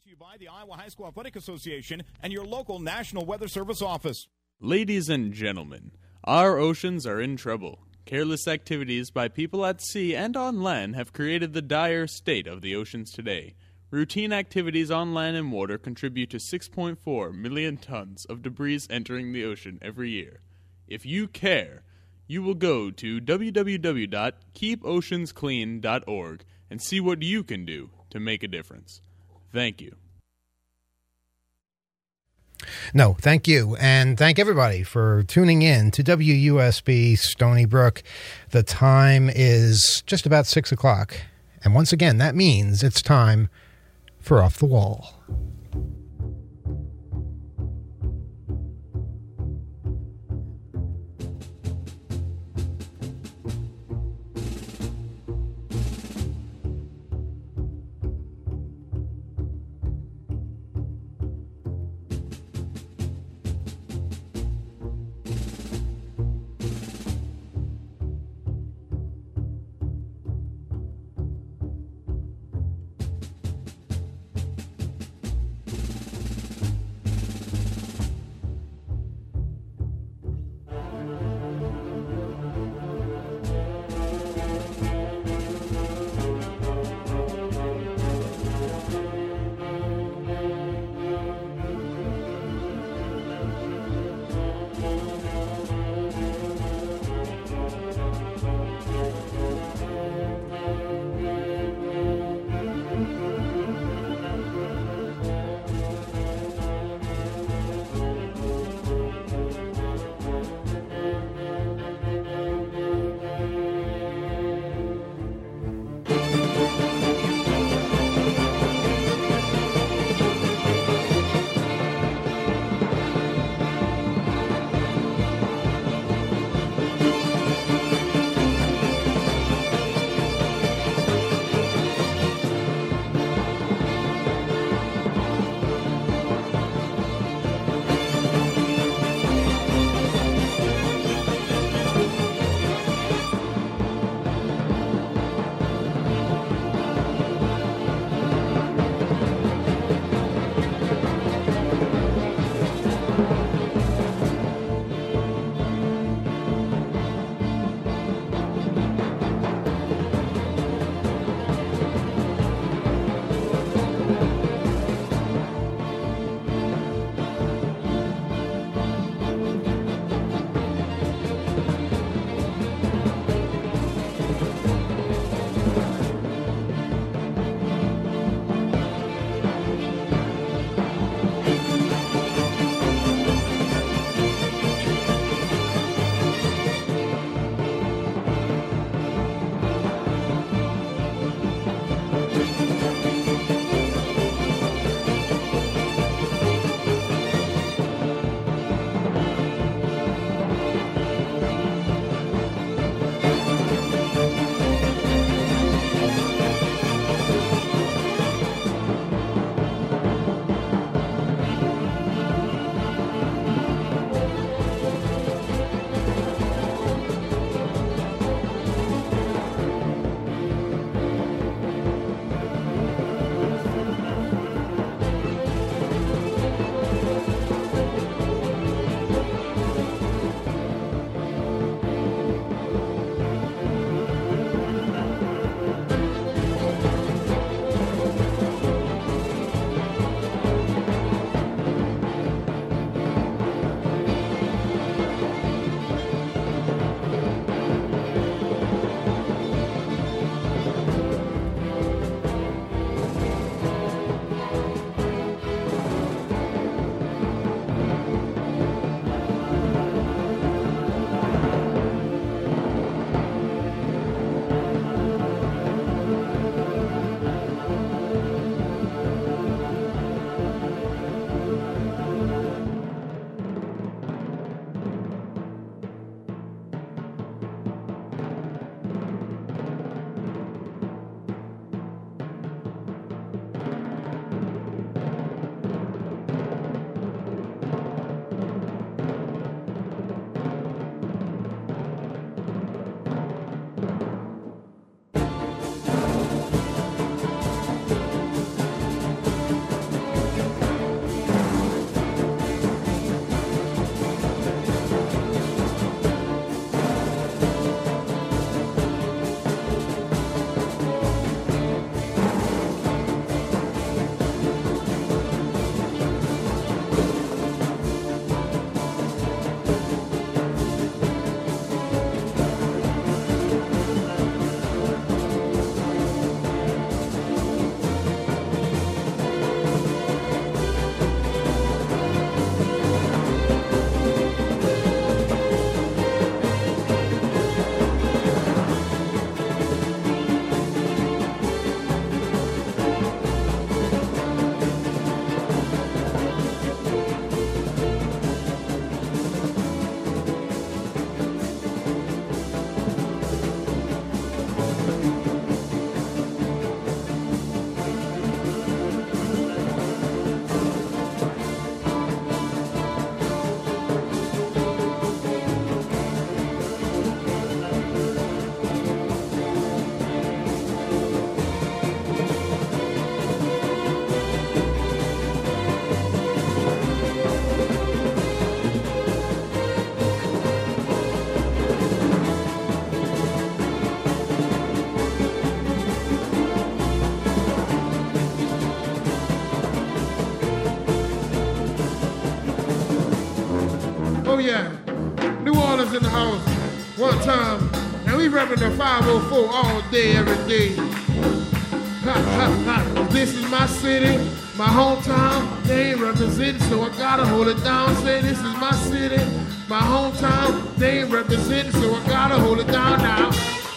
to you by the Iowa High School Athletic Association and your local National Weather Service office. Ladies and gentlemen, our oceans are in trouble. Careless activities by people at sea and on land have created the dire state of the oceans today. Routine activities on land and water contribute to 6.4 million tons of debris entering the ocean every year. If you care, you will go to www.keepoceansclean.org and see what you can do to make a difference. Thank you. No, thank you. And thank everybody for tuning in to WUSB Stony Brook. The time is just about 6 o'clock. And once again, that means it's time for Off the Wall. Oh yeah, New Orleans in the house. One time, and we reppin' the 504 all day, every day. Ha, ha, ha. This is my city, my hometown. They ain't represented, so I gotta hold it down. Say this is my city, my hometown. They ain't represented, so I gotta hold it down now.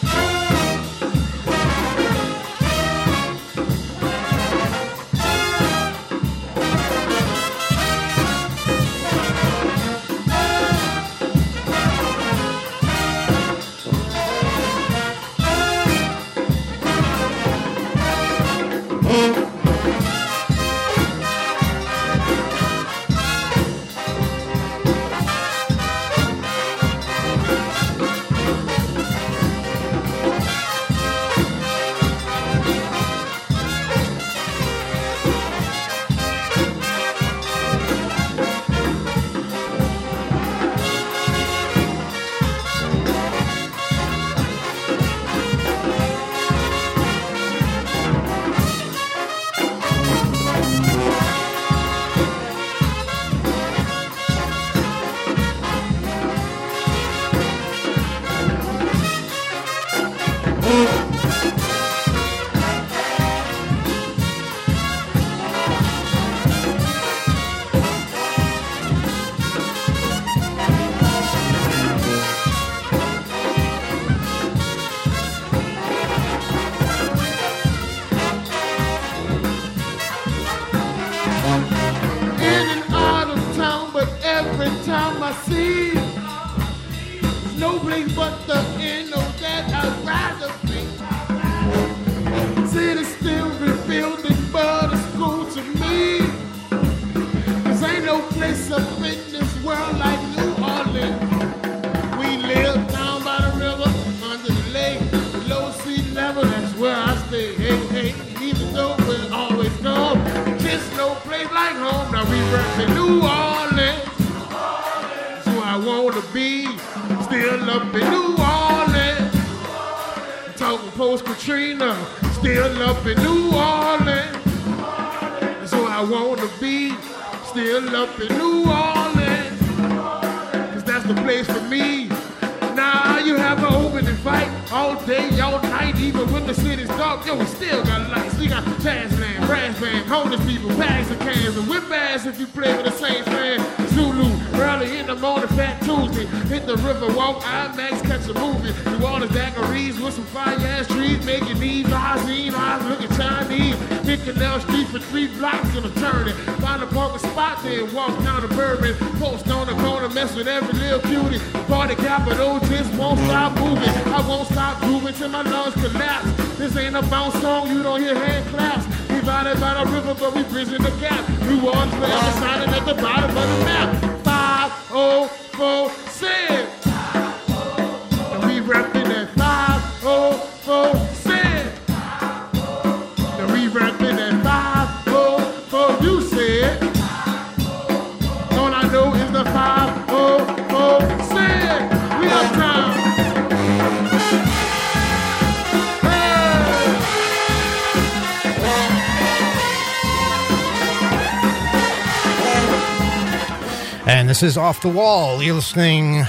And this is Off the Wall. You're listening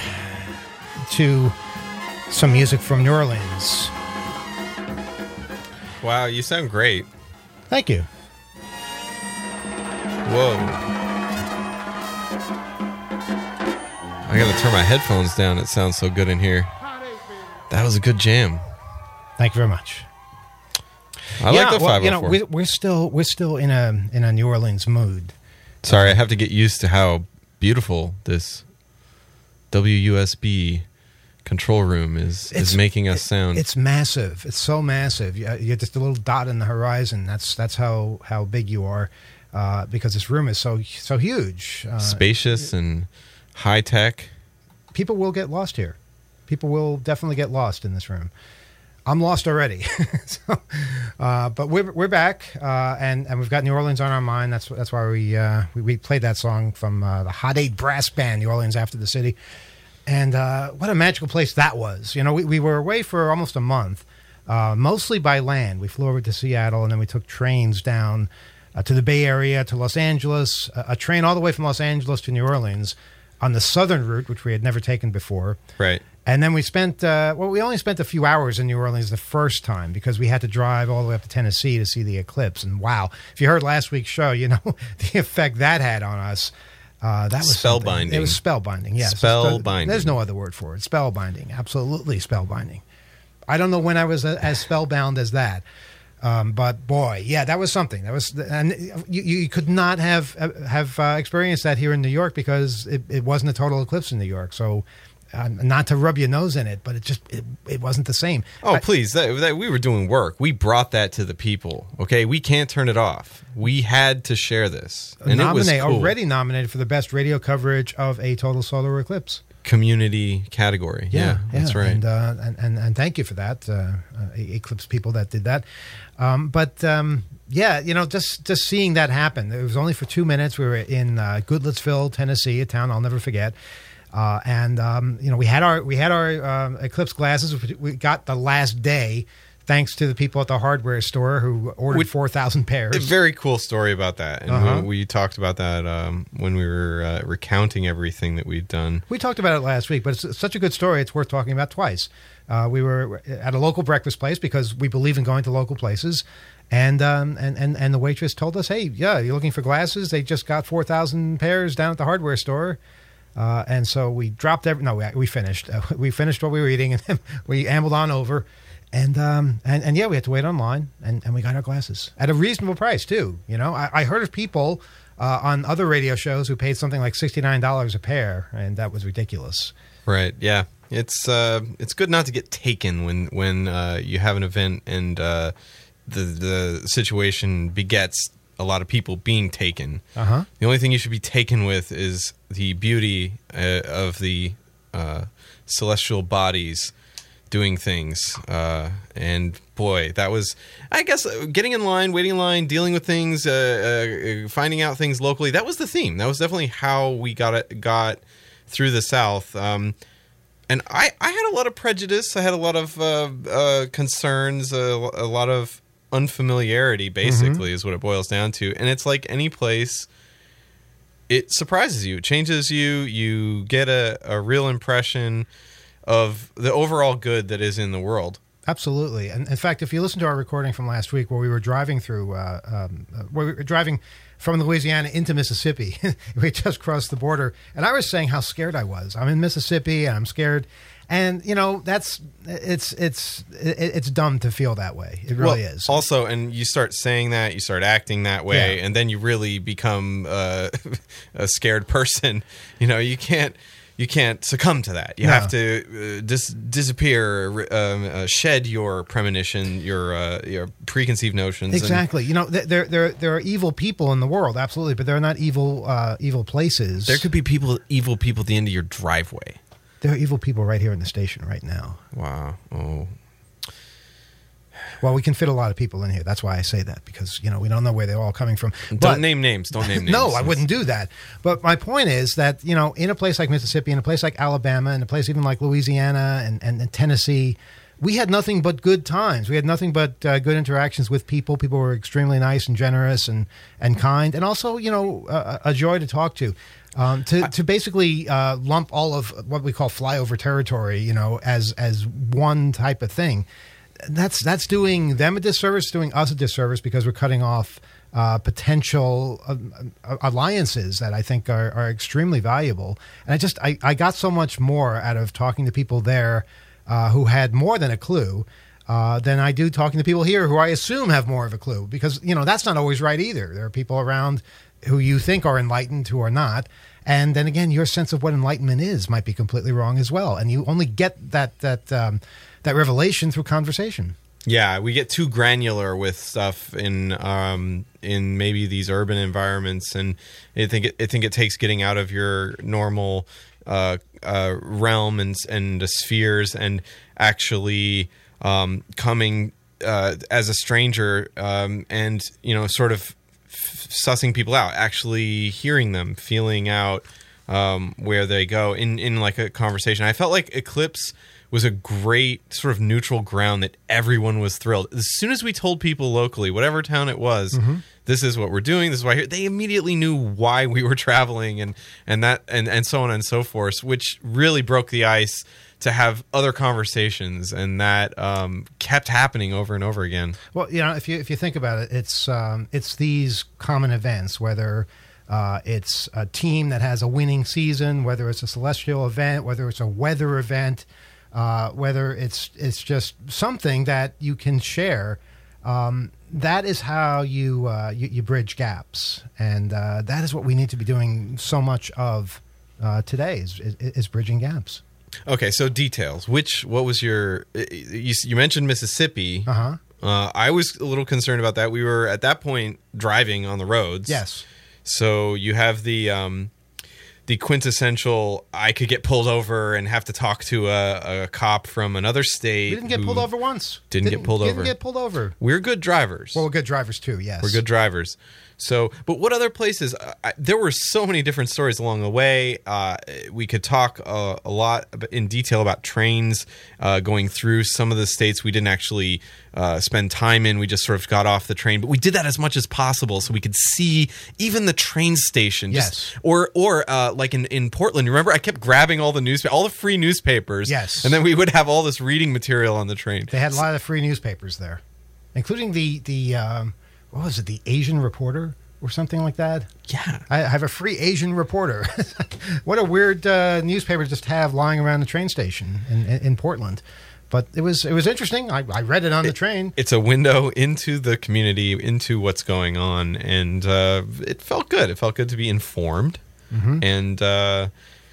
to some music from New Orleans. Wow, you sound great. Thank you. Whoa. I gotta turn my headphones down. It sounds so good in here. That was a good jam. Thank you very much. I like the 504. You know, we're still in a New Orleans mood. Sorry, I have to get used to how beautiful this WUSB control room is making us sound. It's massive. It's so massive. You're just a little dot in the horizon. That's how big you are, because this room is so huge, spacious and high tech. People will get lost here. People will definitely get lost in this room. I'm lost already. But we're back, and we've got New Orleans on our mind. That's why we played that song from the Hot 8 Brass Band, New Orleans After the City. And what a magical place that was. You know, we were away for almost a month, mostly by land. We flew over to Seattle, and then we took trains down to the Bay Area, to Los Angeles, a train all the way from Los Angeles to New Orleans on the southern route, which we had never taken before. Right. And then we spent, we only spent a few hours in New Orleans the first time because we had to drive all the way up to Tennessee to see the eclipse. And wow, if you heard last week's show, you know the effect that had on us. That was spellbinding. It was spellbinding, yes. Spellbinding. There's no other word for it. Spellbinding, absolutely spellbinding. I don't know when I was as spellbound as that. But boy, yeah, that was something. That was, and you could not have experienced that here in New York because it wasn't a total eclipse in New York. So, not to rub your nose in it, but it wasn't the same. Oh, please! That we were doing work. We brought that to the people. Okay, we can't turn it off. We had to share this, and it was cool. Already nominated for the best radio coverage of a total solar eclipse. Community category. Yeah, that's right. And thank you for that, Eclipse people that did that. Yeah, you know, just seeing that happen. It was only for 2 minutes. We were in Goodlettsville, Tennessee, a town I'll never forget. You know, we had our eclipse glasses, which we got the last day, thanks to the people at the hardware store who ordered 4,000 pairs. A very cool story about that. And we talked about that when we were recounting everything that we'd done. We talked about it last week, but it's such a good story, it's worth talking about twice. We were at a local breakfast place because we believe in going to local places. And the waitress told us, hey, yeah, you're looking for glasses? They just got 4,000 pairs down at the hardware store. And so we dropped we finished. We finished what we were eating, and then we ambled on over. And yeah, we had to wait online, and we got our glasses at a reasonable price too. You know, I heard of people on other radio shows who paid something like $69 a pair, and that was ridiculous. Right? Yeah, it's good not to get taken when you have an event and the situation begets a lot of people being taken. The only thing you should be taken with is the beauty of the celestial bodies doing things, and boy, that was, I guess, getting in line, waiting in line, dealing with things, finding out things locally. That was the theme. That was definitely how we got through the South. And I had a lot of prejudice. I had a lot of concerns, a lot of unfamiliarity, basically, is what it boils down to. And it's like any place, it surprises you. It changes you. You get a real impression of the overall good that is in the world. Absolutely. And in fact, if you listen to our recording from last week where we were driving through, from Louisiana into Mississippi, we just crossed the border, and I was saying how scared I was. I'm in Mississippi and I'm scared. And, you know, it's dumb to feel that way. It really is. Also, and you start saying that, you start acting that way, and then you really become a scared person. You know, you can't succumb to that. You have to disappear, shed your premonition, your preconceived notions. Exactly. You know, there are evil people in the world, absolutely, but they're not evil places. There could be evil people at the end of your driveway. There are evil people right here in the station right now. Wow. Oh. Well, we can fit a lot of people in here. That's why I say that, because, you know, we don't know where they're all coming from. Don't name names. No, I wouldn't do that. But my point is that, you know, in a place like Mississippi, in a place like Alabama, in a place even like Louisiana and Tennessee, we had nothing but good times. We had nothing but good interactions with people. People were extremely nice and generous and kind, and also, you know, a joy to talk to. To basically lump all of what we call flyover territory, you know, as one type of thing, that's doing them a disservice, doing us a disservice, because we're cutting off potential alliances that I think are extremely valuable. And I got so much more out of talking to people there who had more than a clue than I do talking to people here who I assume have more of a clue, because, you know, that's not always right either. There are people around who you think are enlightened who are not. And then again, your sense of what enlightenment is might be completely wrong as well. And you only get that revelation through conversation. Yeah, we get too granular with stuff in maybe these urban environments, and I think it takes getting out of your normal realm and spheres, and actually coming as a stranger, and, you know, sort of sussing people out, actually hearing them, feeling out where they go in like a conversation. I felt like Eclipse was a great sort of neutral ground that everyone was thrilled. As soon as we told people locally, whatever town it was, this is what we're doing. This is why they immediately knew why we were traveling and so on and so forth, which really broke the ice to have other conversations, and that kept happening over and over again. Well, if you think about it, it's these common events, whether it's a team that has a winning season, whether it's a celestial event, whether it's a weather event, whether it's just something that you can share. That is how you bridge gaps, and that is what we need to be doing so much of today is bridging gaps. Okay, so details. What was your? You mentioned Mississippi. I was a little concerned about that. We were at that point driving on the roads. Yes. So you have the quintessential. I could get pulled over and have to talk to a cop from another state. We didn't get pulled over once. Didn't get pulled over. We're good drivers. Well, we're good drivers too. Yes, we're good drivers. So, but what other places? There were so many different stories along the way. We could talk a lot in detail about trains going through some of the states we didn't actually spend time in. We just sort of got off the train, but we did that as much as possible so we could see even the train station. Yes. Or like in Portland, remember I kept grabbing all the free newspapers. Yes. And then we would have all this reading material on the train. They had a lot of free newspapers there, including the what was it, the Asian Reporter or something like that? Yeah. I have a free Asian Reporter. What a weird newspaper to just have lying around the train station in Portland. But it was interesting. I read it on the train. It's a window into the community, into what's going on, and it felt good. It felt good to be informed. Mm-hmm. And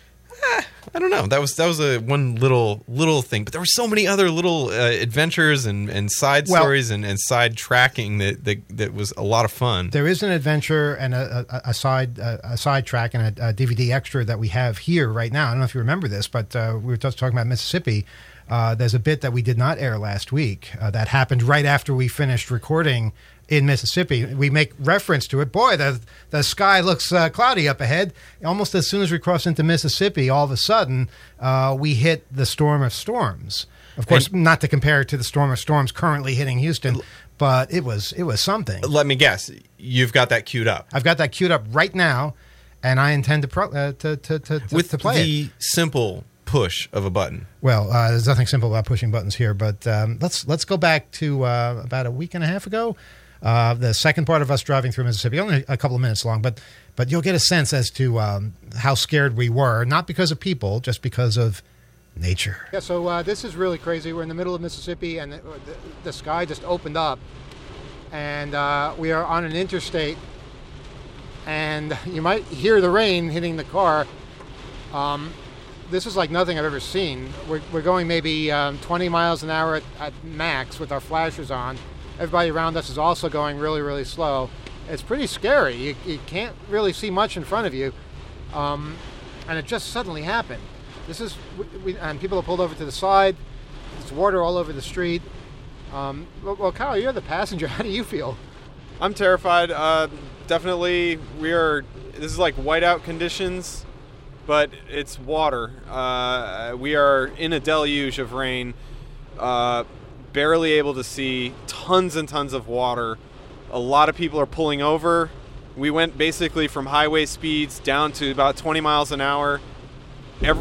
I don't know. That was a one little thing, but there were so many other little adventures and side stories and side tracking that was a lot of fun. There is an adventure and a side track and a DVD extra that we have here right now. I don't know if you remember this, but we were just talking about Mississippi. There's a bit that we did not air last week that happened right after we finished recording in Mississippi. We make reference to it. Boy, the sky looks cloudy up ahead. Almost as soon as we cross into Mississippi, all of a sudden, we hit the storm of storms. Of course, not to compare it to the storm of storms currently hitting Houston, but it was something. Let me guess. You've got that queued up. I've got that queued up right now, and I intend to play with the simple push of a button. Well, there's nothing simple about pushing buttons here, but let's go back to about a week and a half ago. The second part of us driving through Mississippi, only a couple of minutes long, but you'll get a sense as to how scared we were, not because of people, just because of nature. Yeah, so this is really crazy. We're in the middle of Mississippi, and the sky just opened up, and we are on an interstate, and you might hear the rain hitting the car. This is like nothing I've ever seen. We're going maybe 20 miles an hour at max with our flashers on. Everybody around us is also going really, really slow. It's pretty scary. You can't really see much in front of you. And it just suddenly happened. And people are pulled over to the side. There's water all over the street. Well, Kyle, you're the passenger. How do you feel? I'm terrified. Definitely, this is like whiteout conditions, but it's water. We are in a deluge of rain. Barely able to see, tons and tons of water. A lot of people are pulling over. We went basically from highway speeds down to about 20 miles an hour. That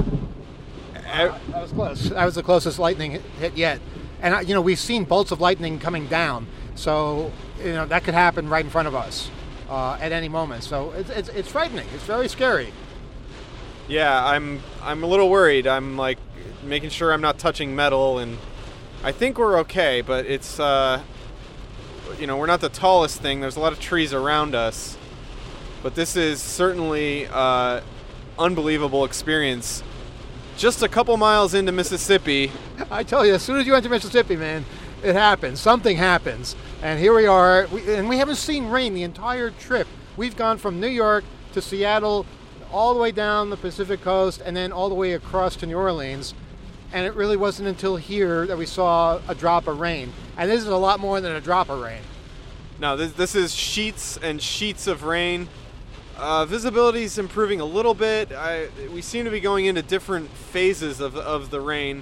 was close. That was the closest lightning hit yet. And, we've seen bolts of lightning coming down. So, that could happen right in front of us at any moment. So it's frightening. It's very scary. Yeah, I'm a little worried. I'm like making sure I'm not touching metal, and I think we're okay, but it's, we're not the tallest thing. There's a lot of trees around us, but this is certainly an unbelievable experience. Just a couple miles into Mississippi. I tell you, as soon as you enter Mississippi, man, it happens. Something happens. And here we are, and we haven't seen rain the entire trip. We've gone from New York to Seattle, all the way down the Pacific coast, and then all the way across to New Orleans. And it really wasn't until here that we saw a drop of rain. And this is a lot more than a drop of rain. No, this is sheets and sheets of rain. Visibility is improving a little bit. We seem to be going into different phases of the rain.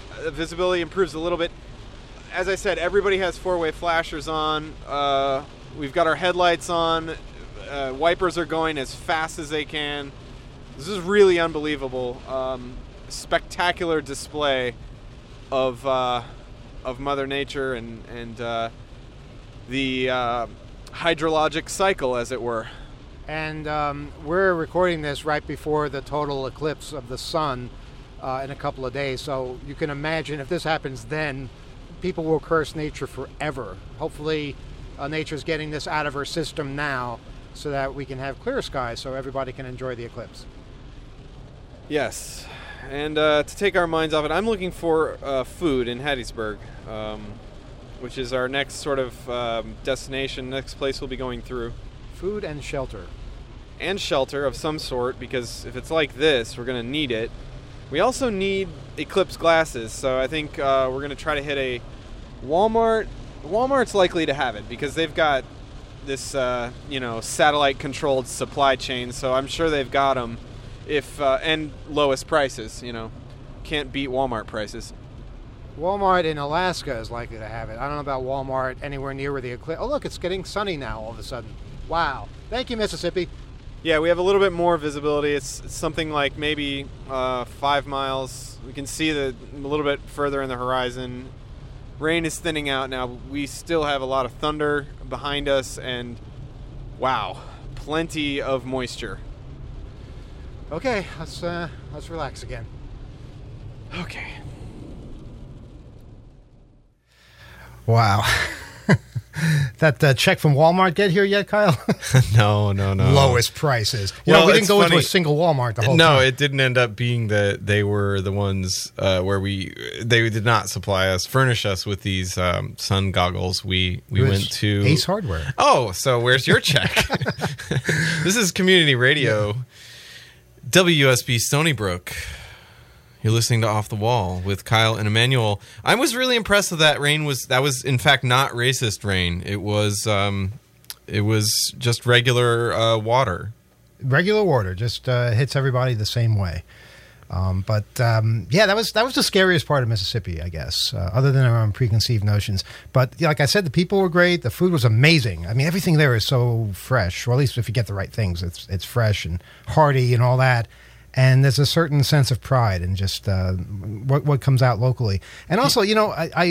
Visibility improves a little bit. As I said, everybody has four-way flashers on. We've got our headlights on. Wipers are going as fast as they can. This is really unbelievable. Spectacular display of Mother Nature and the hydrologic cycle, as it were. And we're recording this right before the total eclipse of the sun in a couple of days. So you can imagine if this happens then, people will curse nature forever. Hopefully nature's getting this out of her system now so that we can have clear skies so everybody can enjoy the eclipse. Yes. And to take our minds off it, I'm looking for food in Hattiesburg, which is our next sort of destination, next place we'll be going through. Food and shelter. And shelter of some sort, because if it's like this, we're going to need it. We also need eclipse glasses, so I think we're going to try to hit a Walmart. Walmart's likely to have it because they've got this, satellite-controlled supply chain, so I'm sure they've got them. And lowest prices, can't beat Walmart prices. Walmart in Alaska is likely to have it. I don't know about Walmart anywhere near where the eclipse. Oh, look, it's getting sunny now all of a sudden. Wow. Thank you, Mississippi. Yeah, we have a little bit more visibility. It's something like maybe 5 miles. We can see a little bit further in the horizon. Rain is thinning out now. We still have a lot of thunder behind us, and wow, plenty of moisture. Okay, let's relax again. Okay. Wow. That check from Walmart get here yet, Kyle? No. Lowest prices. We didn't go into a single Walmart the whole time. No, it didn't end up being that they were the ones where they did not furnish us with these sun goggles. We went to Ace Hardware. Oh, so where's your check? This is community radio, WUSB Stony Brook. You're listening to Off the Wall with Kyle and Emmanuel. I was really impressed that that rain was in fact not racist rain. It was just regular water. Regular water just hits everybody the same way. That was the scariest part of Mississippi, I guess, other than our own preconceived notions. But like I said, the people were great. The food was amazing. I mean, everything there is so fresh, or at least if you get the right things, it's fresh and hearty and all that. And there's a certain sense of pride in just what comes out locally. And also, we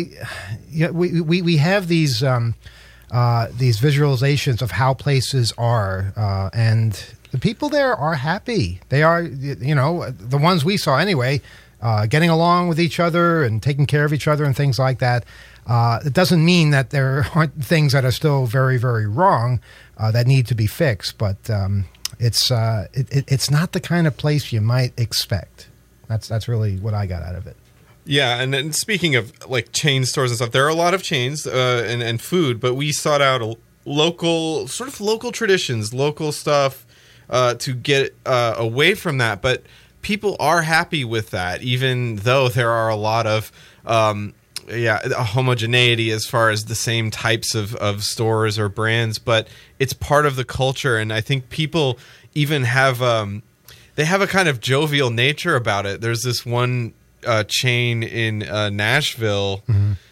have these visualizations of how places are, and the people there are happy. They are, the ones we saw anyway, getting along with each other and taking care of each other and things like that. It doesn't mean that there aren't things that are still very, very wrong that need to be fixed, but it's not the kind of place you might expect. That's really what I got out of it. Yeah, and speaking of like chain stores and stuff, there are a lot of chains and food, but we sought out local traditions, local stuff to get away from that. But people are happy with that, even though there are a lot of homogeneity as far as the same types of stores or brands, but it's part of the culture, and I think people even have they have a kind of jovial nature about it. There's this one chain in Nashville,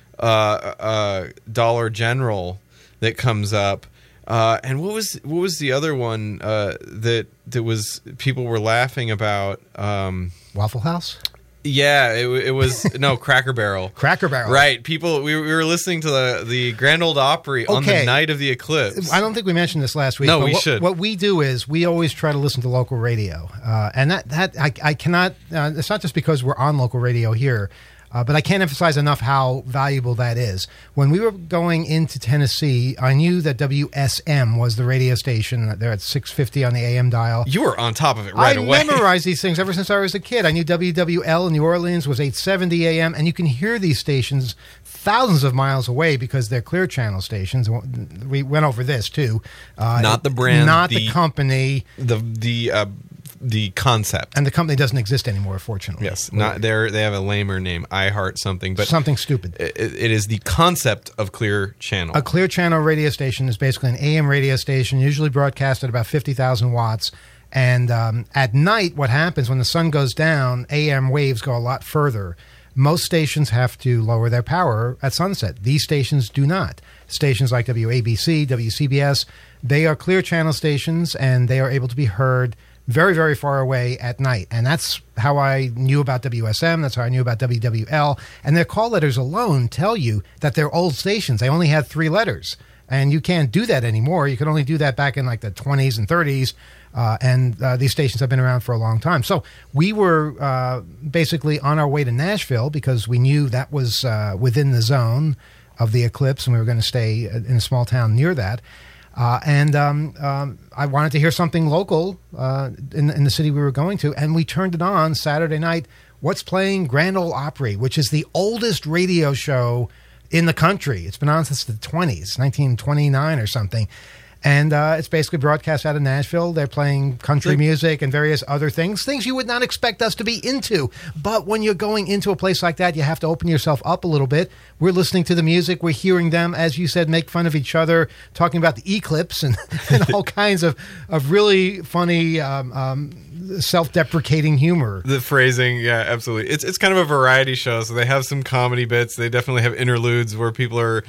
Dollar General, that comes up, and what was the other one that was people were laughing about? Waffle House. Yeah, it was Cracker Barrel. Cracker Barrel, right? People, we were listening to the Grand Ole Opry on the night of the eclipse. I don't think we mentioned this last week. No, we should. What we do is we always try to listen to local radio, and that I cannot. It's not just because we're on local radio here. But I can't emphasize enough how valuable that is. When we were going into Tennessee, I knew that WSM was the radio station. They're at 650 on the AM dial. You were on top of it right away. I memorized these things ever since I was a kid. I knew WWL in New Orleans was 870 AM, and you can hear these stations thousands of miles away because they're Clear Channel stations. We went over this, too. Not the brand. Not the company. The concept, and the company doesn't exist anymore, fortunately. Yes, they have a lamer name, iHeart something, but something stupid. It is the concept of Clear Channel. A Clear Channel radio station is basically an AM radio station, usually broadcast at about 50,000 watts. And at night, what happens when the sun goes down? AM waves go a lot further. most stations have to lower their power at sunset. These stations do not. Stations like WABC, WCBS, they are clear channel stations, and they are able to be heard very, very far away at night. And that's how I knew about WSM. That's how I knew about WWL. And their call letters alone tell you that they're old stations. They only had 3 letters. And you can't do that anymore. You could only do that back in like the 20s and 30s. And these stations have been around for a long time. So we were basically on our way to Nashville because we knew that was within the zone of the eclipse, and we were going to stay in a small town near that. And I wanted to hear something local in the city we were going to, and we turned it on Saturday night. What's playing? Grand Ole Opry, which is the oldest radio show in the country. It's been on since the 20s, 1929 or something. And it's basically broadcast out of Nashville. They're playing country music and various other things you would not expect us to be into. But when you're going into a place like that, you have to open yourself up a little bit. We're listening to the music. We're hearing them, as you said, make fun of each other, talking about the eclipse and all kinds of really funny self-deprecating humor. The phrasing, yeah, absolutely. It's kind of a variety show, so they have some comedy bits. They definitely have interludes where people are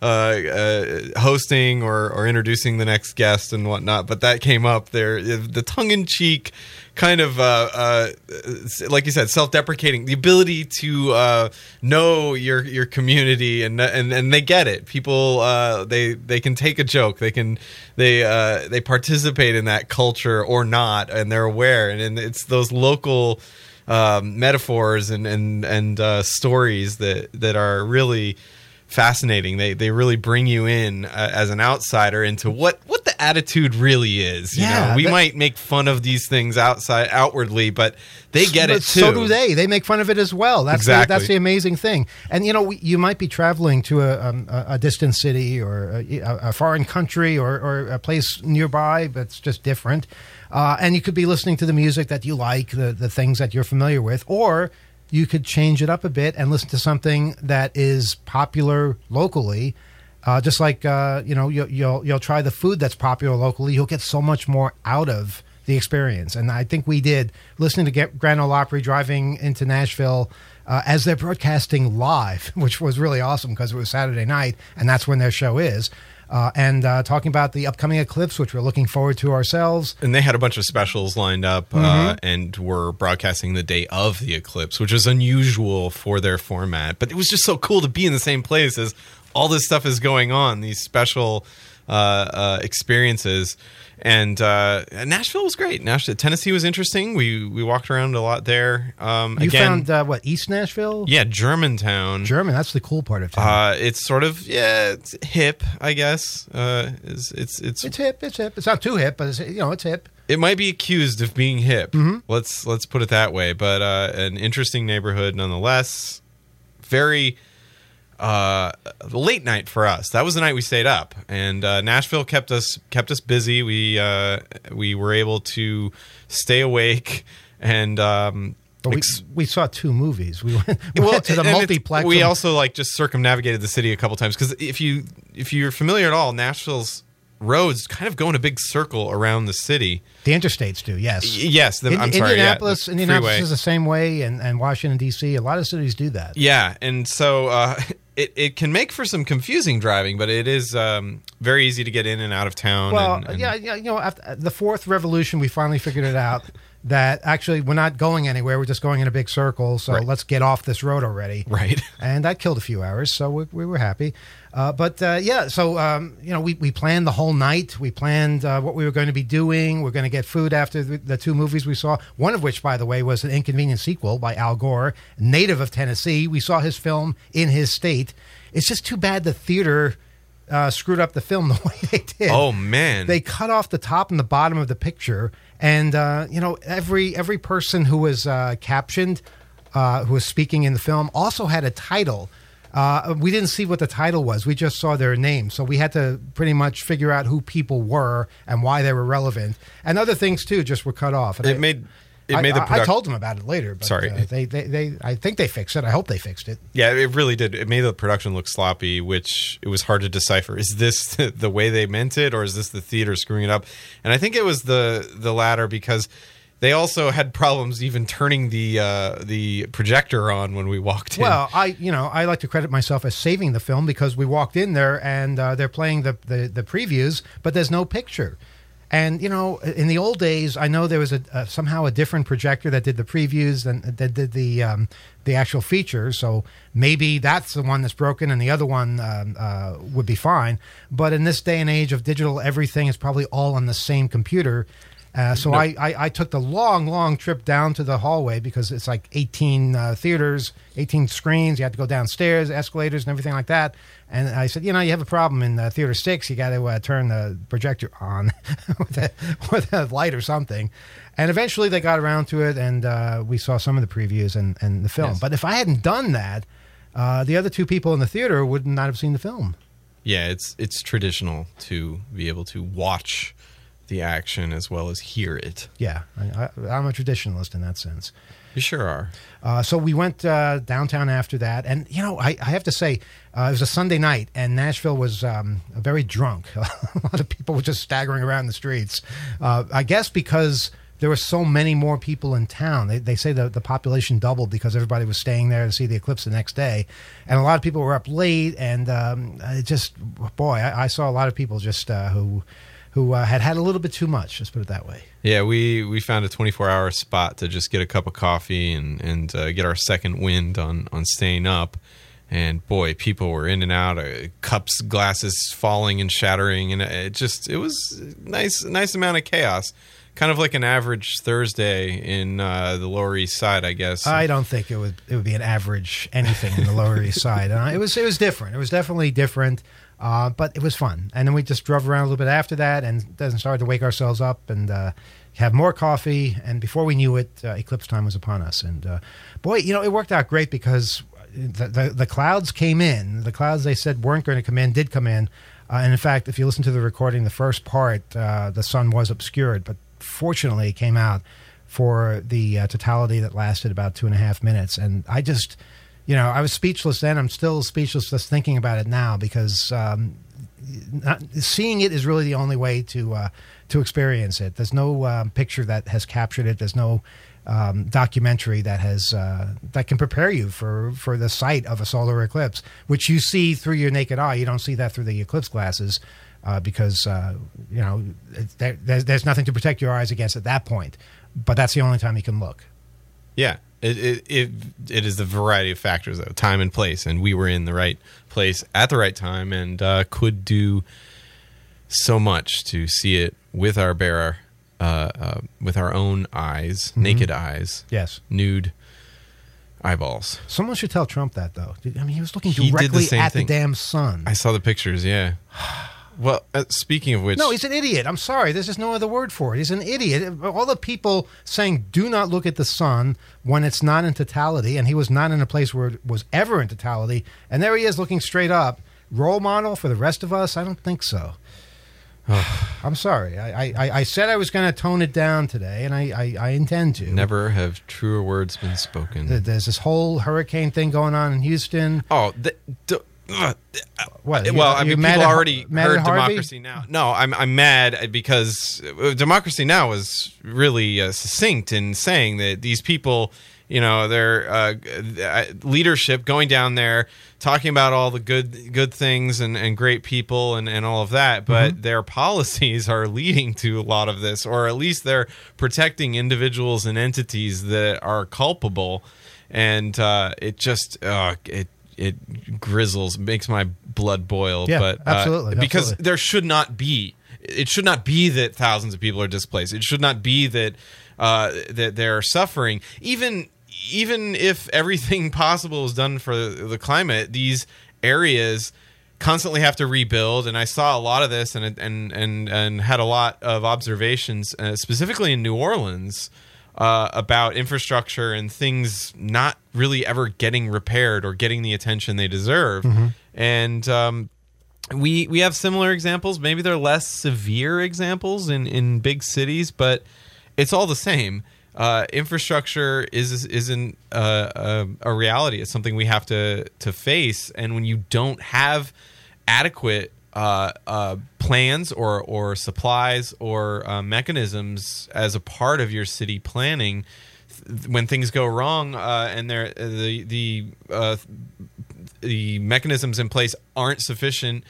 hosting or introducing the next guest and whatnot. But that came up there. The tongue-in-cheek kind of, like you said, self-deprecating. The ability to know your community and they get it. People they can take a joke. They participate in that culture or not, and they're aware. And it's those local metaphors and stories that are really fascinating. They really bring you in as an outsider into what the attitude really is. You know, we might make fun of these things outwardly, but they get it too. So do they. They make fun of it as well. That's the amazing thing. And you might be traveling to a distant city or a foreign country or a place nearby that's just different, and you could be listening to the music that you like, the things that you're familiar with, or you could change it up a bit and listen to something that is popular locally. Just like you'll try the food that's popular locally, you'll get so much more out of the experience. And I think we did, listening to Grand Ole Opry, driving into Nashville as they're broadcasting live, which was really awesome because it was Saturday night, and that's when their show is. And talking about the upcoming eclipse, which we're looking forward to ourselves. And they had a bunch of specials lined up and were broadcasting the day of the eclipse, which was unusual for their format. But it was just so cool to be in the same place as all this stuff is going on, these special experiences. And Nashville was great. Tennessee was interesting. We walked around a lot there. You found East Nashville? Yeah, Germantown. That's the cool part of town. It's sort of it's hip, I guess. It's hip. It's not too hip, but it's hip. It might be accused of being hip. Mm-hmm. Let's put it that way. But an interesting neighborhood nonetheless. Very late night for us. That was the night we stayed up, and Nashville kept us busy. We were able to stay awake, and we saw 2 movies. We went to the multiplex. We also just circumnavigated the city a couple times because if you're familiar at all, Nashville's roads kind of go in a big circle around the city. The interstates do, yes. Yes, I'm sorry. Indianapolis is the same way, and Washington, D.C., a lot of cities do that. Yeah, and so it can make for some confusing driving, but it is very easy to get in and out of town. Well, after the Fourth Revolution, we finally figured it out that actually we're not going anywhere. We're just going in a big circle, so let's get off this road already. Right. And that killed a few hours, so we were happy. So we planned the whole night. We planned what we were going to be doing. We're going to get food after the 2 movies we saw, one of which, by the way, was an inconvenient sequel by Al Gore, native of Tennessee. We saw his film in his state. It's just too bad the theater screwed up the film the way they did. Oh, man. They cut off the top and the bottom of the picture, and every person who was captioned, who was speaking in the film, also had a title. We didn't see what the title was. We just saw their name. So we had to pretty much figure out who people were and why they were relevant. And other things, too, just were cut off. And I told them about it later. But, Sorry. I think they fixed it. I hope they fixed it. Yeah, it really did. It made the production look sloppy, which it was hard to decipher. Is this the way they meant it, or is this the theater screwing it up? And I think it was the latter, because They also had problems even turning the projector on when we walked in. Well, I like to credit myself as saving the film because we walked in there and they're playing the previews, but there's no picture. And in the old days, I know there was somehow a different projector that did the previews and that did the actual features. So maybe that's the one that's broken, and the other one would be fine. But in this day and age of digital, everything is probably all on the same computer. I took the long trip down to the hallway because it's like 18 theaters, 18 screens. You have to go downstairs, escalators, and everything like that. And I said, you have a problem in Theater 6. You got to turn the projector on with a light or something. And eventually they got around to it, and we saw some of the previews and the film. Yes. But if I hadn't done that, the other two people in the theater would not have seen the film. Yeah, it's traditional to be able to watch the action as well as hear it. Yeah, I'm a traditionalist in that sense. You sure are. So we went downtown after that, and I have to say, it was a Sunday night, and Nashville was very drunk. A lot of people were just staggering around the streets. I guess because there were so many more people in town. They say the population doubled because everybody was staying there to see the eclipse the next day, and a lot of people were up late. And I saw a lot of people just who had a little bit too much. Let's put it that way. Yeah, we found a 24-hour spot to just get a cup of coffee and get our second wind on staying up. And boy, people were in and out, cups, glasses falling and shattering, and it was nice amount of chaos. Kind of like an average Thursday in the Lower East Side, I guess. I don't think it would be an average anything in the Lower East Side. It was different. It was definitely different. But it was fun. And then we just drove around a little bit after that and started to wake ourselves up and have more coffee. And before we knew it, eclipse time was upon us. And it worked out great because the clouds came in. The clouds they said weren't going to come in, did come in. And in fact, if you listen to the recording, the first part, the sun was obscured. But fortunately, it came out for the totality that lasted about 2.5 minutes. And I just... I was speechless then. I'm still speechless just thinking about it now because seeing it is really the only way to experience it. There's no picture that has captured it. There's no documentary that can prepare you for the sight of a solar eclipse, which you see through your naked eye. You don't see that through the eclipse glasses because there's nothing to protect your eyes against at that point. But that's the only time you can look. Yeah. It is the variety of factors, though, time and place, and we were in the right place at the right time and could do so much to see it with our with our own eyes, naked eyes, yes, nude eyeballs. Someone should tell Trump that, though. He was looking directly at the damn sun. I saw the pictures. Yeah. Well, speaking of which... No, he's an idiot. I'm sorry. There's just no other word for it. He's an idiot. All the people saying, do not look at the sun when it's not in totality, and he was not in a place where it was ever in totality, and there he is looking straight up. Role model for the rest of us? I don't think so. I'm sorry. I said I was going to tone it down today, and I intend to. Never have truer words been spoken. There's this whole hurricane thing going on in Houston. Oh, what? Well, I mean, people already heard Democracy Now! No, I'm mad because Democracy Now! Was really succinct in saying that these people, their leadership going down there, talking about all the good things and great people and all of that, but their policies are leading to a lot of this, or at least they're protecting individuals and entities that are culpable, and it just it grizzles, makes my blood boil. Yeah, but absolutely, because there should not be. It should not be that thousands of people are displaced. It should not be that that they're suffering. Even if everything possible is done for the climate, these areas constantly have to rebuild. And I saw a lot of this, and had a lot of observations, specifically in New Orleans. About infrastructure and things not really ever getting repaired or getting the attention they deserve. And we have similar examples. Maybe they're less severe examples in big cities, but it's all the same. Infrastructure isn't a reality. It's something we have to face. And when you don't have adequate plans or supplies or mechanisms as a part of your city planning. When things go wrong and the mechanisms in place aren't sufficient,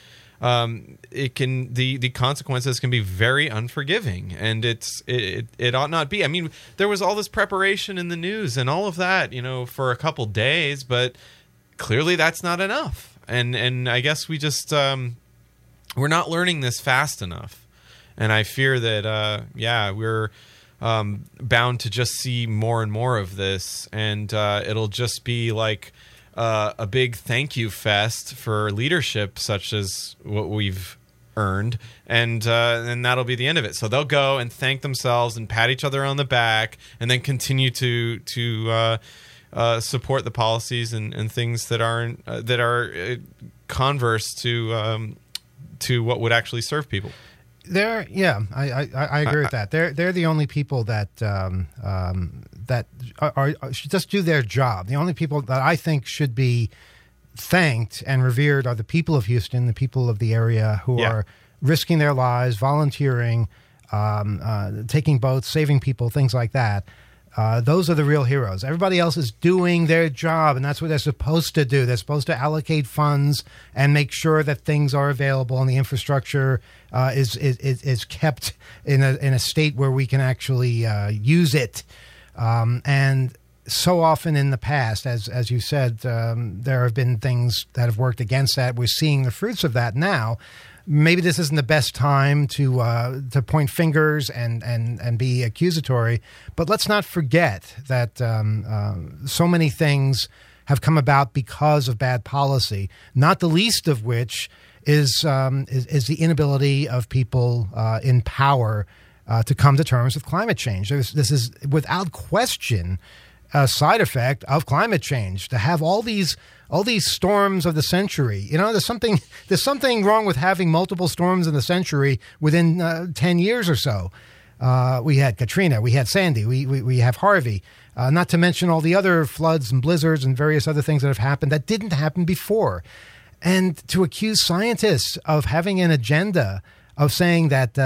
the consequences can be very unforgiving, and it ought not be. I mean, there was all this preparation in the news and all of that, for a couple days, but clearly that's not enough. And I guess we just we're not learning this fast enough, and I fear that we're bound to just see more and more of this, and it'll just be like a big thank you fest for leadership such as what we've earned, and that'll be the end of it. So they'll go and thank themselves and pat each other on the back, and then continue to support the policies and things that are converse to what would actually serve people. I agree with that. They're the only people that should just do their job. The only people that I think should be thanked and revered are the people of Houston, the people of the area who are risking their lives, volunteering, taking boats, saving people, things like that. Those are the real heroes. Everybody else is doing their job, and that's what they're supposed to do. They're supposed to allocate funds and make sure that things are available and the infrastructure is kept in a state where we can actually use it. And so often in the past, as you said, there have been things that have worked against that. We're seeing the fruits of that now. Maybe this isn't the best time to point fingers and be accusatory, but let's not forget that so many things have come about because of bad policy. Not the least of which is the inability of people in power to come to terms with climate change. This is without question a side effect of climate change. To have all these storms of the century, there's something wrong with having multiple storms in the century within 10 years or so. We had Katrina, we had Sandy, we have Harvey, not to mention all the other floods and blizzards and various other things that have happened that didn't happen before. And to accuse scientists of having an agenda, of saying that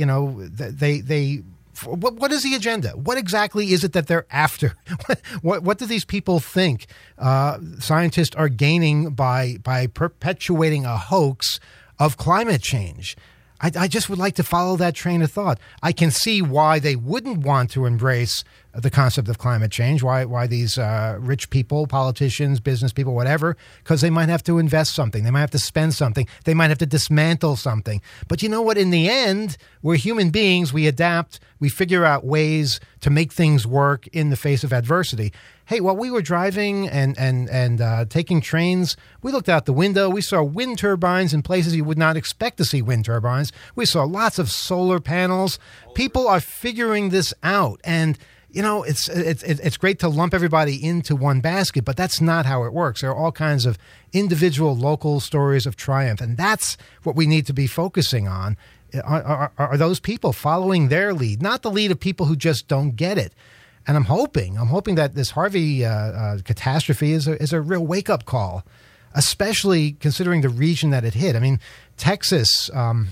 what is the agenda? What exactly is it that they're after? What do these people think scientists are gaining by perpetuating a hoax of climate change? I just would like to follow that train of thought. I can see why they wouldn't want to embrace the concept of climate change, why these rich people, politicians, business people, whatever, because they might have to invest something. They might have to spend something. They might have to dismantle something. But you know what? In the end, we're human beings. We adapt. We figure out ways to make things work in the face of adversity. Hey, while we were driving and taking trains, we looked out the window. We saw wind turbines in places you would not expect to see wind turbines. We saw lots of solar panels. People are figuring this out, and it's great to lump everybody into one basket, but that's not how it works. There are all kinds of individual, local stories of triumph, and that's what we need to be focusing on. Are those people following their lead, not the lead of people who just don't get it? And I'm hoping that this Harvey catastrophe is a real wake-up call, especially considering the region that it hit. I mean, Texas.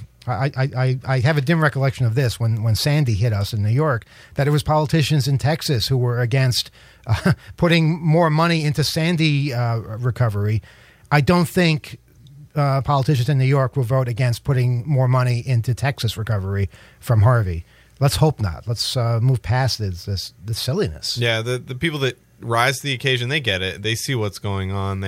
I have a dim recollection of this when Sandy hit us in New York, that it was politicians in Texas who were against putting more money into Sandy recovery. I don't think politicians in New York will vote against putting more money into Texas recovery from Harvey. Let's hope not. Let's move past this silliness. Yeah, the people that rise to the occasion, they get it. They see what's going on.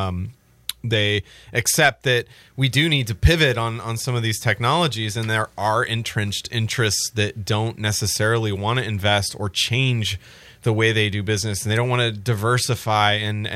They accept that we do need to pivot on some of these technologies, and there are entrenched interests that don't necessarily want to invest or change the way they do business, and they don't want to diversify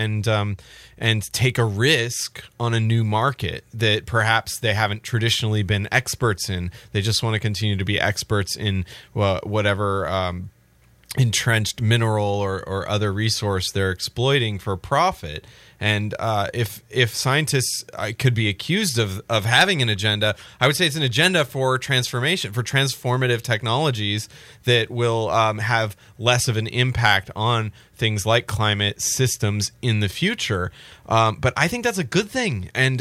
and take a risk on a new market that perhaps they haven't traditionally been experts in. They just want to continue to be experts in whatever entrenched mineral or other resource they're exploiting for profit. And if scientists could be accused of having an agenda, I would say it's an agenda for transformation, for transformative technologies that will have less of an impact on things like climate systems in the future. But I think that's a good thing. And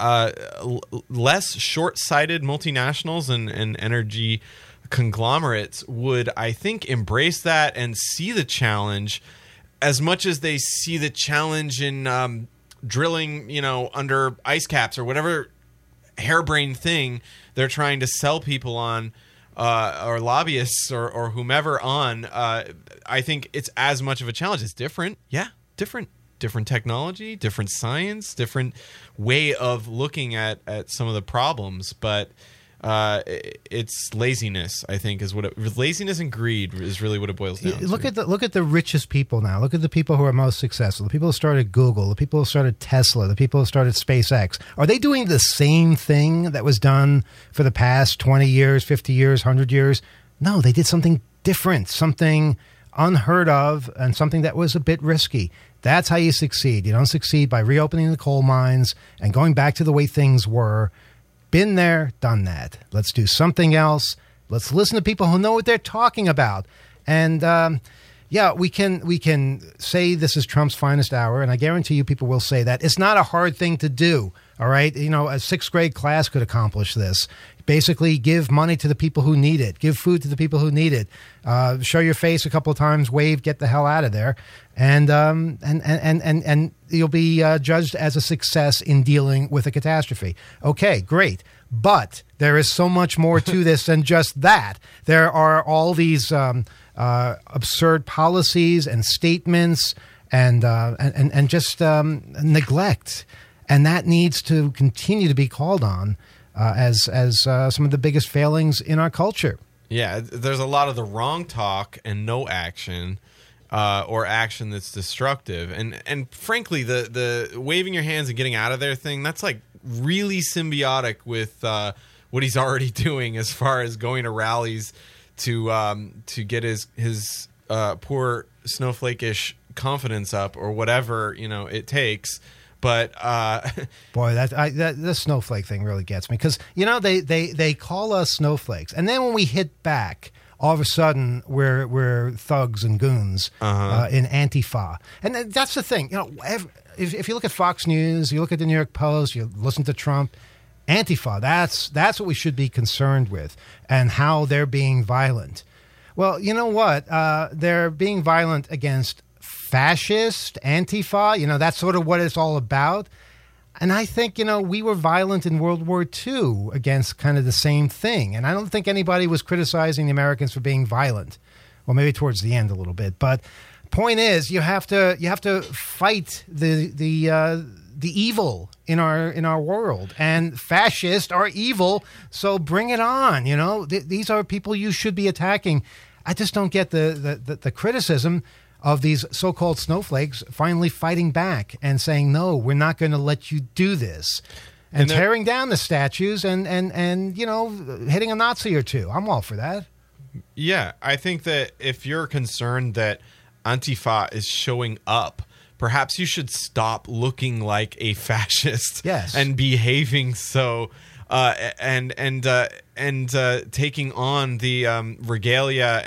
less short-sighted multinationals and energy conglomerates would, I think, embrace that and see the challenge as much as they see the challenge in drilling, under ice caps or whatever harebrained thing they're trying to sell people on, or lobbyists or whomever on. I think it's as much of a challenge. It's different. Yeah, different technology, different science, different way of looking at some of the problems. But it's laziness, I think, is what laziness and greed is really what it boils down to. Look at the richest people now. Look at the people who are most successful. The people who started Google, the people who started Tesla, the people who started SpaceX. Are they doing the same thing that was done for the past 20 years, 50 years, 100 years? No, they did something different, something unheard of, and something that was a bit risky. That's how you succeed. You don't succeed by reopening the coal mines and going back to the way things were. Been there, done that. Let's do something else. Let's listen to people who know what they're talking about. And we can say this is Trump's finest hour, and I guarantee you people will say that. It's not a hard thing to do, all right? A sixth grade class could accomplish this. Basically, give money to the people who need it. Give food to the people who need it. Show your face a couple of times, wave, get the hell out of there. And you'll be judged as a success in dealing with a catastrophe. Okay, great. But there is so much more to this than just that. There are all these absurd policies and statements and just neglect. And that needs to continue to be called on as some of the biggest failings in our culture. Yeah, there's a lot of the wrong talk and no action, or action that's destructive. And frankly, the waving your hands and getting out of there thing, that's like really symbiotic with what he's already doing as far as going to rallies to get his poor snowflake-ish confidence up or whatever it takes. But boy, the snowflake thing really gets me because they call us snowflakes, and then when we hit back, all of a sudden we're thugs and goons in Antifa, and that's the thing. If you look at Fox News, you look at the New York Post, you listen to Trump, Antifa. That's what we should be concerned with, and how they're being violent. Well, you know what? They're being violent against fascist, Antifa, that's sort of what it's all about. And I think, we were violent in World War II against kind of the same thing. And I don't think anybody was criticizing the Americans for being violent. Well, maybe towards the end a little bit. But point is, you have to fight the evil in our world. And fascists are evil, so bring it on. These are people you should be attacking. I just don't get the criticism of these so-called snowflakes finally fighting back and saying, no, we're not going to let you do this. And tearing down the statues and hitting a Nazi or two. I'm all for that. Yeah, I think that if you're concerned that Antifa is showing up, perhaps you should stop looking like a fascist. Yes. And behaving so and taking on the regalia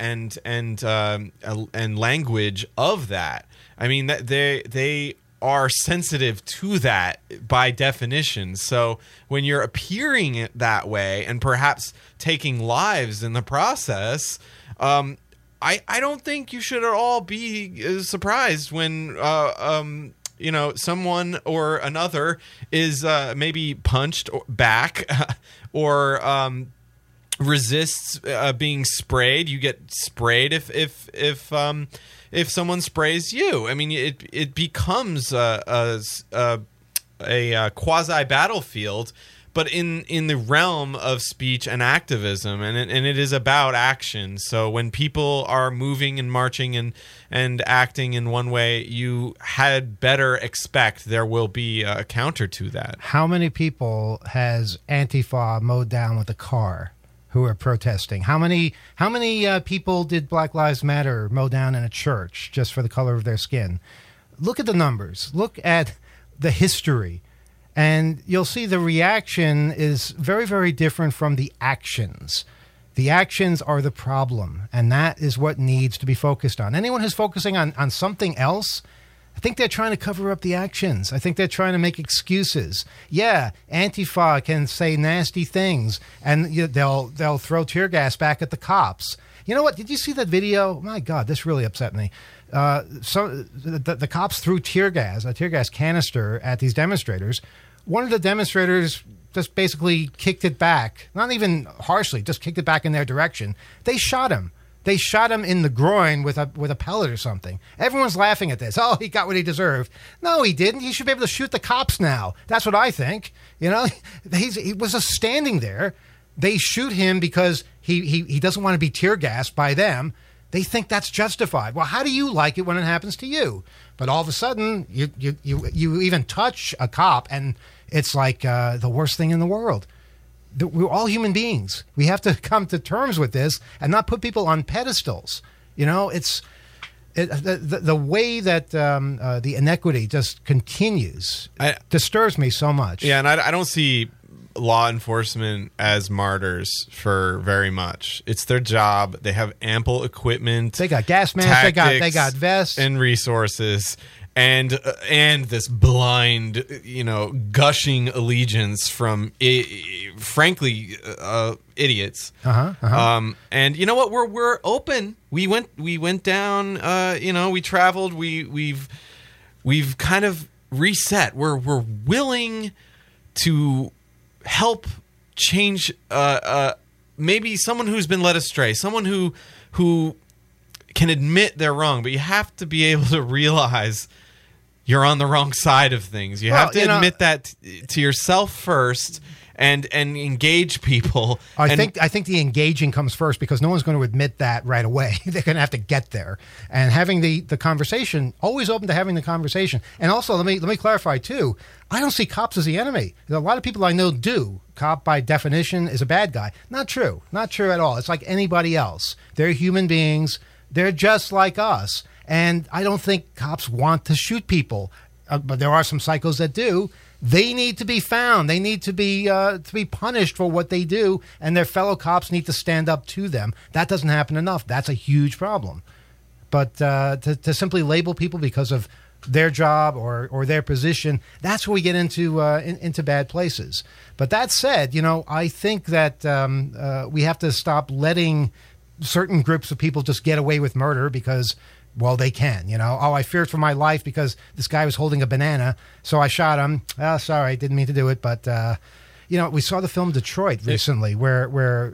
and language of that. I mean, that they are sensitive to that by definition. So when you're appearing that way and perhaps taking lives in the process, I don't think you should at all be surprised when someone or another is maybe punched back or resists being sprayed. You get sprayed if someone sprays you. I mean, it becomes a quasi battlefield, but in the realm of speech and activism, and it is about action. So when people are moving and marching and acting in one way, you had better expect there will be a counter to that. How many people has Antifa mowed down with a car? who are protesting. How many people did Black Lives Matter mow down in a church just for the color of their skin? Look at the numbers. Look at the history. And you'll see the reaction is very, very different from the actions. The actions are the problem, and that is what needs to be focused on. Anyone who's focusing on something else, I think they're trying to cover up the actions. I think they're trying to make excuses. Yeah, Antifa can say nasty things, and they'll throw tear gas back at the cops. You know what? Did you see that video? My God, this really upset me. So the cops threw a tear gas canister at these demonstrators. One of the demonstrators just basically kicked it back, not even harshly, just kicked it back in their direction. They shot him. They shot him in the groin with a pellet or something. Everyone's laughing at this. Oh, he got what he deserved. No, he didn't. He should be able to shoot the cops now. That's what I think. You know, he was just standing there. They shoot him because he doesn't want to be tear gassed by them. They think that's justified. Well, how do you like it when it happens to you? But all of a sudden, you even touch a cop, and it's like the worst thing in the world. We're all human beings. We have to come to terms with this and not put people on pedestals. You know, the way that the inequity just continues disturbs me so much. Yeah, and I don't see law enforcement as martyrs for very much. It's their job. They have ample equipment. They got gas masks. They got vests and resources. And this blind, gushing allegiance from, frankly, idiots. And you know what? We're open. We went down. We traveled. We've kind of reset. We're willing to help change. Maybe someone who's been led astray. Someone who can admit they're wrong. But you have to be able to realize you're on the wrong side of things. You have to admit that to yourself first and engage people. I think the engaging comes first, because no one's going to admit that right away. They're going to have to get there. And having the conversation, always open to having the conversation. And also, let me clarify too, I don't see cops as the enemy. A lot of people I know do. Cop by definition is a bad guy. Not true. Not true at all. It's like anybody else. They're human beings. They're just like us. And I don't think cops want to shoot people, but there are some psychos that do. They need to be found. They need to be punished for what they do, and their fellow cops need to stand up to them. That doesn't happen enough. That's a huge problem. But to simply label people because of their job or their position, that's where we get into bad places. But that said, I think that we have to stop letting certain groups of people just get away with murder because, well, they can, Oh, I feared for my life because this guy was holding a banana, so I shot him. Oh, sorry, didn't mean to do it. But, we saw the film Detroit recently where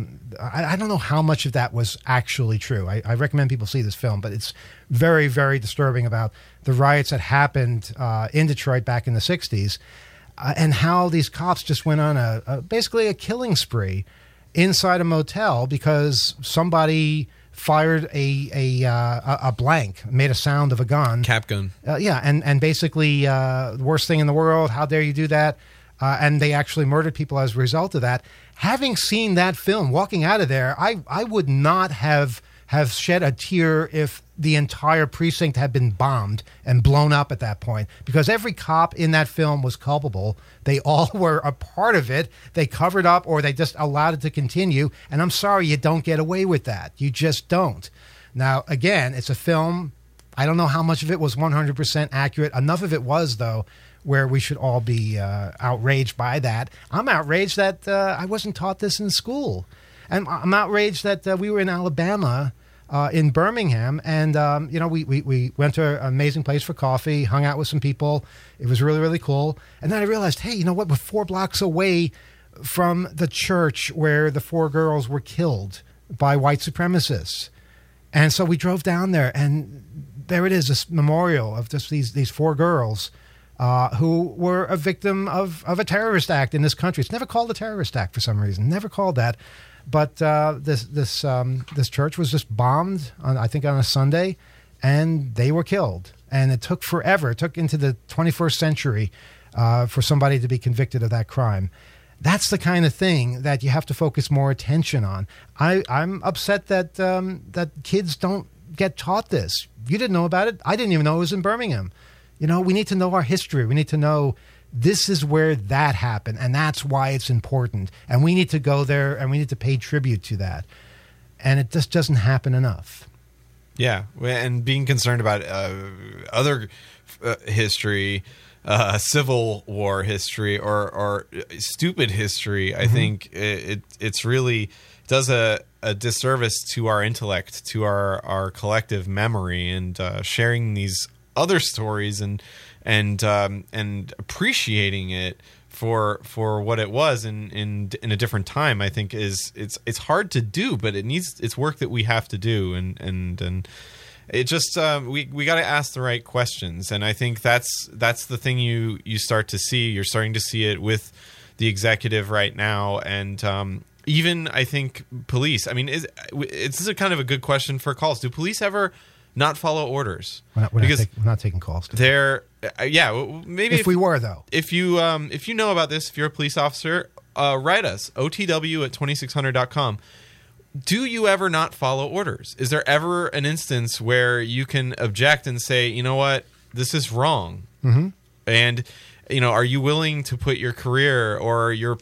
I don't know how much of that was actually true. I recommend people see this film, but it's very, very disturbing about the riots that happened in Detroit back in the 60s and how these cops just went on basically a killing spree inside a motel because somebody fired a blank, made a sound of a gun. Cap gun. And basically the worst thing in the world, how dare you do that? And they actually murdered people as a result of that. Having seen that film, walking out of there, I would not have shed a tear if the entire precinct had been bombed and blown up at that point, because every cop in that film was culpable. They all were a part of it. They covered up or they just allowed it to continue. And I'm sorry, you don't get away with that. You just don't. Now, again, it's a film. I don't know how much of it was 100% accurate. Enough of it was, though, where we should all be outraged by that. I'm outraged that I wasn't taught this in school. And I'm outraged that we were in Alabama, in Birmingham, and we went to an amazing place for coffee, hung out with some people. It was really, really cool. And then I realized, hey, you know what? We're 4 blocks away from the church where the 4 girls were killed by white supremacists. And so we drove down there, and there it is, this memorial of just these 4 girls who were a victim of a terrorist act in this country. It's never called a terrorist act for some reason. Never called that. But this church was just bombed on a Sunday, and they were killed. And it took forever. It took into the 21st century for somebody to be convicted of that crime. That's the kind of thing that you have to focus more attention on. I'm upset that that kids don't get taught this. You didn't know about it. I didn't even know it was in Birmingham. You know, we need to know our history. We need to know this is where that happened, and that's why it's important. And we need to go there, and we need to pay tribute to that. And it just doesn't happen enough. Yeah, and being concerned about other history, Civil War history, or stupid history, I think it's really does a disservice to our intellect, to our collective memory, and sharing these other stories and appreciating it for what it was in a different time. I think it's hard to do, but it's work that we have to do, and it just we got to ask the right questions, and I think that's the thing you start to see. You're starting to see it with the executive right now, and even I think police. I mean, it's a kind of a good question for calls. Do police ever not follow orders? We're not taking calls. They're maybe if we were, though. If you know about this, if you're a police officer, write us otw@2600.com. Do you ever not follow orders? Is there ever an instance where you can object and say, you know what, this is wrong? Mm-hmm. And are you willing to put your career or your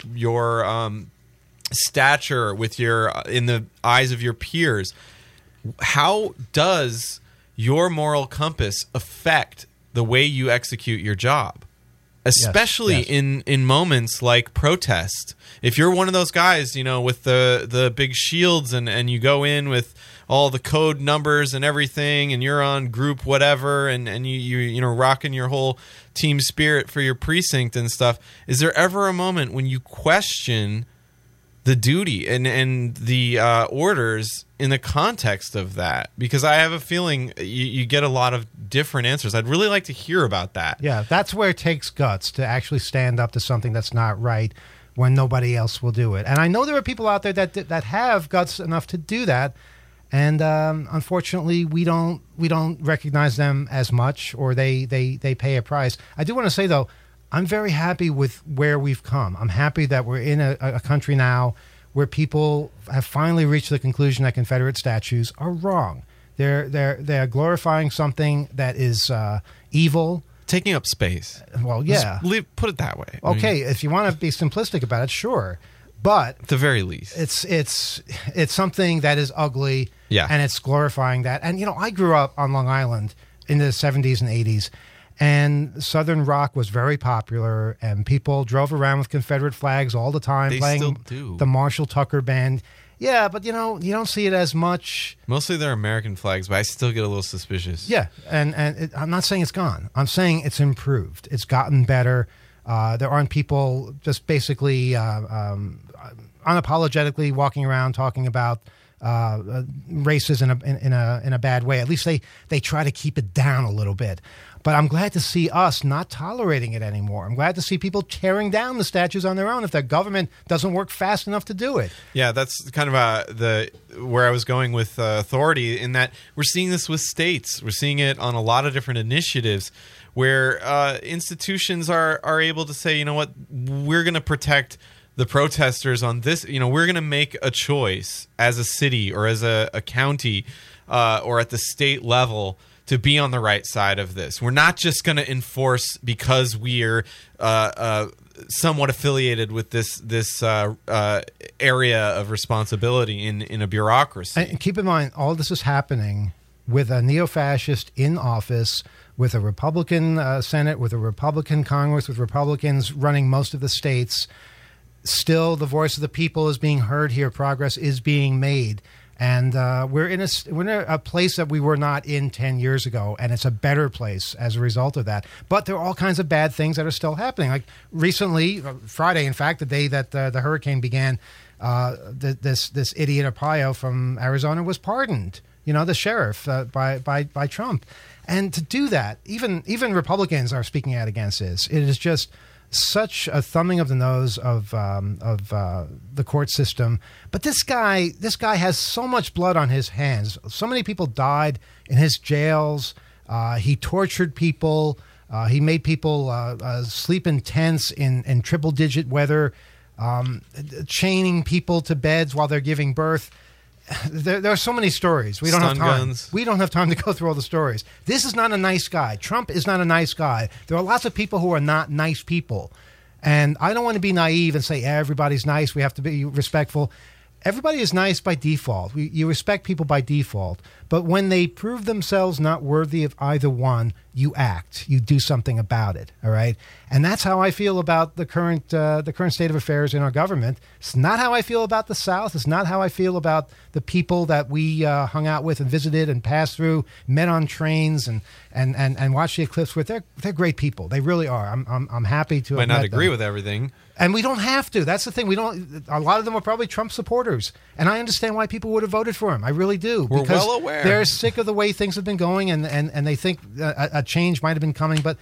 stature in the eyes of your peers? How does your moral compass affect the way you execute your job? Especially Yes. in moments like protest. If you're one of those guys, with the big shields and you go in with all the code numbers and everything, and you're on group whatever, and you rocking your whole team spirit for your precinct and stuff, is there ever a moment when you question the duty and the orders in the context of that? Because I have a feeling you get a lot of different answers. I'd really like to hear about that. Yeah, that's where it takes guts to actually stand up to something that's not right when nobody else will do it. And I know there are people out there that have guts enough to do that, and unfortunately, we don't recognize them as much, or they pay a price. I do want to say though, I'm very happy with where we've come. I'm happy that we're in a country now where people have finally reached the conclusion that Confederate statues are wrong. They're glorifying something that is evil, Taking up space. Well, yeah. Put it that way. Okay, if you want to be simplistic about it, sure, but At the very least. it's something that is ugly. Yeah. And it's glorifying that. And I grew up on Long Island in the 70s and 80s. And Southern rock was very popular, and people drove around with Confederate flags all the time, They playing still do. the Marshall Tucker Band. Yeah, but you don't see it as much. Mostly they're American flags, but I still get a little suspicious. Yeah, and I'm not saying it's gone. I'm saying it's improved. It's gotten better. There aren't people just basically unapologetically walking around talking about races in a bad way. At least they try to keep it down a little bit. But I'm glad to see us not tolerating it anymore. I'm glad to see people tearing down the statues on their own if their government doesn't work fast enough to do it. Yeah, that's kind of where I was going with authority, in that we're seeing this with states. We're seeing it on a lot of different initiatives where institutions are able to say, you know what, we're going to protect the protesters on this. We're going to make a choice as a city or as a county or at the state level to be on the right side of this. We're not just going to enforce because we're somewhat affiliated with this area of responsibility in a bureaucracy. And keep in mind, all this is happening with a neo-fascist in office, with a Republican Senate, with a Republican Congress, with Republicans running most of the states. Still, the voice of the people is being heard here. Progress is being made. And we're in a place that we were not in 10 years ago, and it's a better place as a result of that. But there are all kinds of bad things that are still happening. Like recently, Friday, in fact, the day that the hurricane began, this idiot Arpaio from Arizona was pardoned. The sheriff by Trump, and to do that, even Republicans are speaking out against this. It is just such a thumbing of the nose of the court system. But this guy has so much blood on his hands. So many people died in his jails. He tortured people. He made people sleep in tents in triple-digit weather. chaining people to beds while they're giving birth. There are so many stories. We don't have time. Guns. We don't have time to go through all the stories. This is not a nice guy. Trump is not a nice guy. There are lots of people who are not nice people. And I don't want to be naive and say everybody's nice. We have to be respectful. Everybody is nice by default. You respect people by default. But when they prove themselves not worthy of either one, you act. You do something about it. All right? And that's how I feel about the current state of affairs in our government. It's not how I feel about the South. It's not how I feel about the people that we hung out with and visited and passed through, met on trains and watched the eclipse with. They're great people. They really are. I'm happy to have Might not met agree them. with everything. And we don't have to. That's the thing. We don't. A lot of them are probably Trump supporters, and I understand why people would have voted for him. I really do. We're because well aware. they're sick of the way things have been going, and they think a change might have been coming. But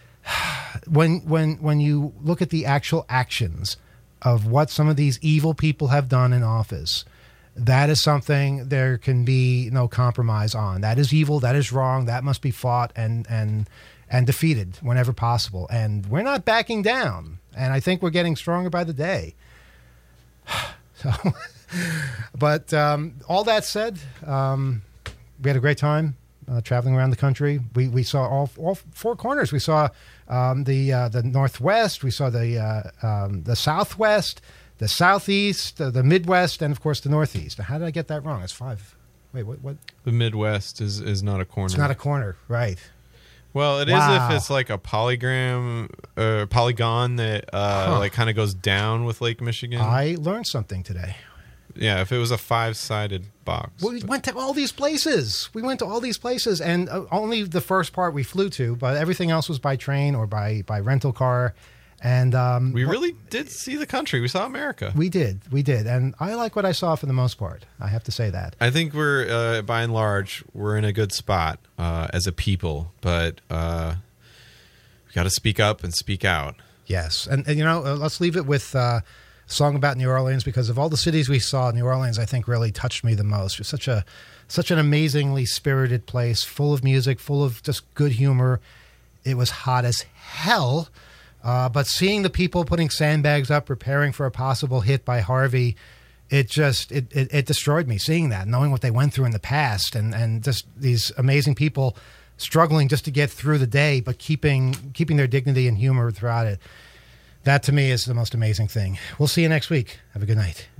when you look at the actual actions of what some of these evil people have done in office, that is something there can be no compromise on. That is evil. That is wrong. That must be fought and defeated whenever possible. And we're not backing down. And I think we're getting stronger by the day. So, but all that said, we had a great time traveling around the country. We saw all four corners. We saw the Northwest. We saw the Southwest, the Southeast, the Midwest, and of course the Northeast. Now, how did I get that wrong? It's 5. Wait, what? The Midwest is not a corner. It's not a corner, right? Well, it Wow. is if it's like a polygon that like kind of goes down with Lake Michigan. I learned something today. Yeah, if it was a 5-sided box. We went to all these places. And only the first part we flew to, but everything else was by train or by rental car. And We really did see the country. We saw America. we did, and I like what I saw for the most part. I have to say that. I think we're, by and large, we're in a good spot as a people, but we got to speak up and speak out. Yes, and let's leave it with a song about New Orleans, because of all the cities we saw, New Orleans, I think, really touched me the most. It's such an amazingly spirited place, full of music, full of just good humor. It was hot as hell. But seeing the people putting sandbags up, preparing for a possible hit by Harvey, it destroyed me. Seeing that, knowing what they went through in the past, and just these amazing people struggling just to get through the day, but keeping their dignity and humor throughout it. That to me is the most amazing thing. We'll see you next week. Have a good night.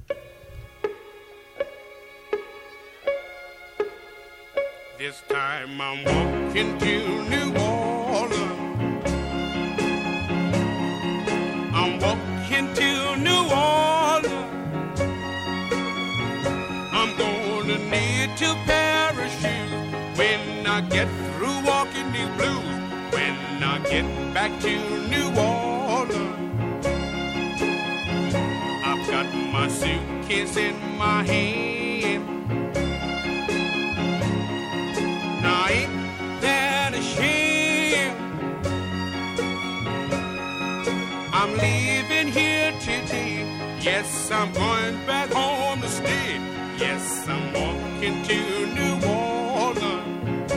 This time I'm walking to New Orleans. I'm walking to New Orleans. I'm gonna need to parachute when I get through walking these blues. When I get back to New Orleans, I've got my suitcase in my hand. Now ain't that a shame? I'm leaving here today. Yes, I'm going back home to stay. Yes, I'm walking to New Orleans.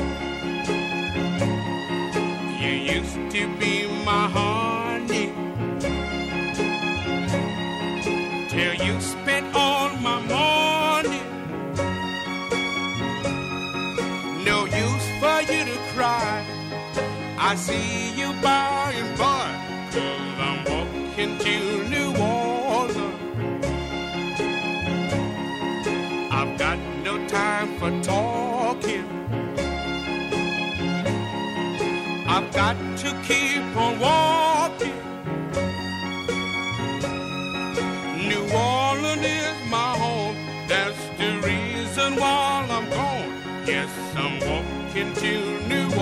You used to be my honey, till you spent all my money. No use for you to cry. I see you by and by, 'cause I'm walking to New Orleans. I've got no time for talking. I've got to keep on walking. New Orleans is my home. That's the reason why I'm gone. Yes, I'm walking to New Orleans.